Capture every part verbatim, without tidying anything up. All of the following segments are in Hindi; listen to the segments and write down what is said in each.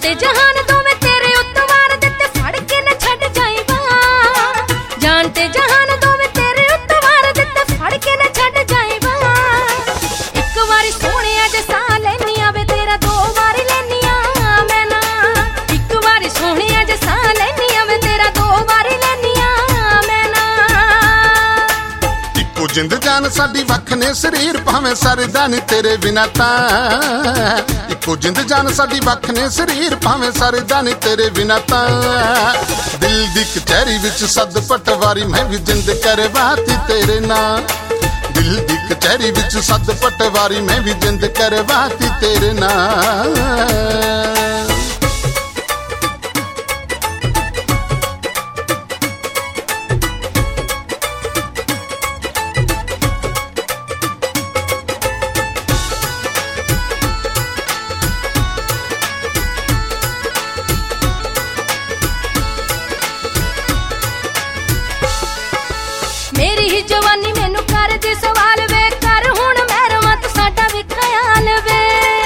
ते जहान दोवें तेरे उत्ते वार दित्ते फड़ के न छड्ड जाएगा। जान ते जहान दोवें तेरे उत्ते वार दित्ते फड़ के न छड्ड जाएगा। एक वारी सोहणिया जे साह लैनी आवे तेरा दो वारी लैनी आ मैं ना। एक वारी सोहणिया जे साह लैनी आवे तेरा दो वारी लैनी आ मैं ना। इक्को जिंद जान साडी वख ने शरीर भावें सरदा नी तेरे बिना तां। इक्को जिंद जान साडी वख ने शरीर भावें सरदा नी तेरे बिना तां। दिल दी कचहरी विच सद पटवारी मैं भी जिंद करवाती तेरे नां। दिल दी कचहरी विच सद पटवारी मैं भी जिंद करवाती तेरे नां। मेरी ही जवानी मैनू कर दी सवाल वे कर हुण महरवा तू साडा भी ख्याल वे।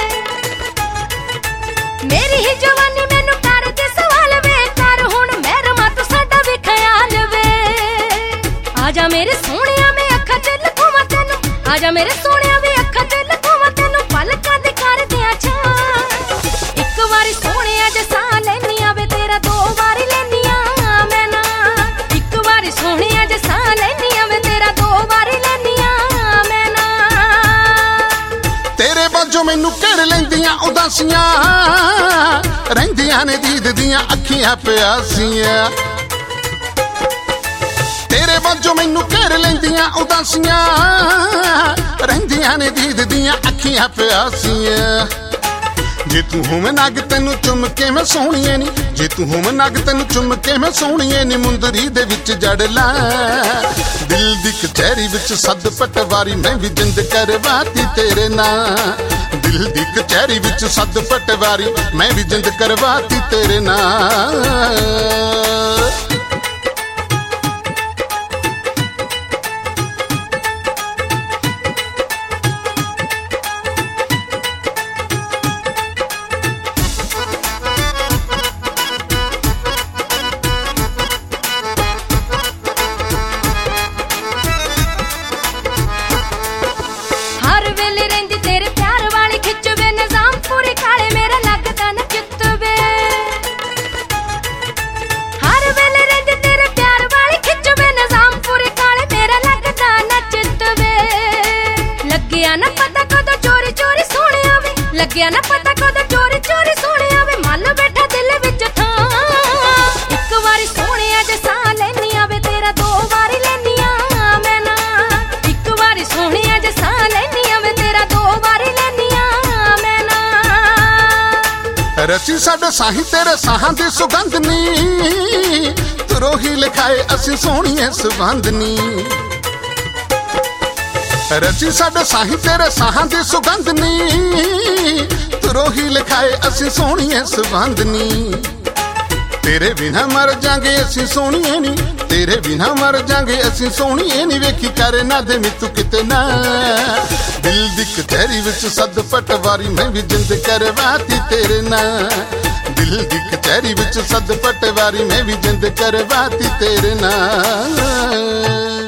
मेरी ही जवानी मैनू कर दी सवाल वे कर हुण महरवा तू साडा भी ख्याल वे। आजा मेरे सोहणिया मैं अखां च लुकावां तैनू। आजा मेरे सोहणिया मैं अखां च लुकावां तैनू पलकां दे कर दियां छां। एक वारी सोहणिया जे साह लैनी आवे तेरा दो वारी लैनी आ मैं ना। एक वारी सोहणिया जे साह लैनी आवे तेरा दो वारी लैनी आ मैं ना। तेरे बाजों मैनू घेर लैंदियां उदासियां रहिंदियां ने दीद दियां अखियां प्यासियां। तेरे बाजों मैनू घेर लैंदियां उदासियां रहिंदियां ने दीद दियां अखियां प्यासियां। जे तू होवे नग तैनू चुम के मैं सोहणीए नी। जे तू होवे नग तैनू चुम के मैं सोहणीए नी मुंदरी दे विच जड़ ला। दिल दी कचहरी विच सद पटवारी मैं भी जिंद करवाती तेरे नां। दिल दी कचहरी विच सद पटवारी मैं भी जिंद करवाती तेरे नां। हर वेले रहिंदी तेरे प्यार वाली खिच वे निजाम पूरे काले मेरा लगदा न चित्त वे। हर वेले रहिंदी तेरे प्यार वाली खिच वे निजाम पूरे काले मेरा लगदा न चित्त वे। लग्गिया न पता कदों चोरी चोरी सोहणिया वे। लग्गिया न पता कदों चोरी चोरी सोहणिया वे मन बैठा दिल विच थां। एक वारी सोहणिया जे साह लैनी आवे तेरा दो वारी लैनी आ मैं ना। एक वारी सोहणिया जे साह लैनी आवे तेरा दो वारी लैनी आ मैं ना। रची साडे साही तेरे साहां दी सुगंध नी। तुरोही लिखाए असी सोहणीए सुगंध नी। रची साडे साही तेरे साहां दी सुगंध नी। तुरोही लिखाए असी सोहणीए सुगंध नी। तेरे बिना मर जांगे असी सोहणीए नी। तेरे बिना मर जांगे असी सोहणीए नी। वेखी करे ना दे मितू किते ना। दिल दी कचहरी विच सद पटवारी मैं भी जिंद करवाती तेरे नां। दिल दी कचहरी विच सद पटवारी मैं भी जिंद करवाती तेरे नां।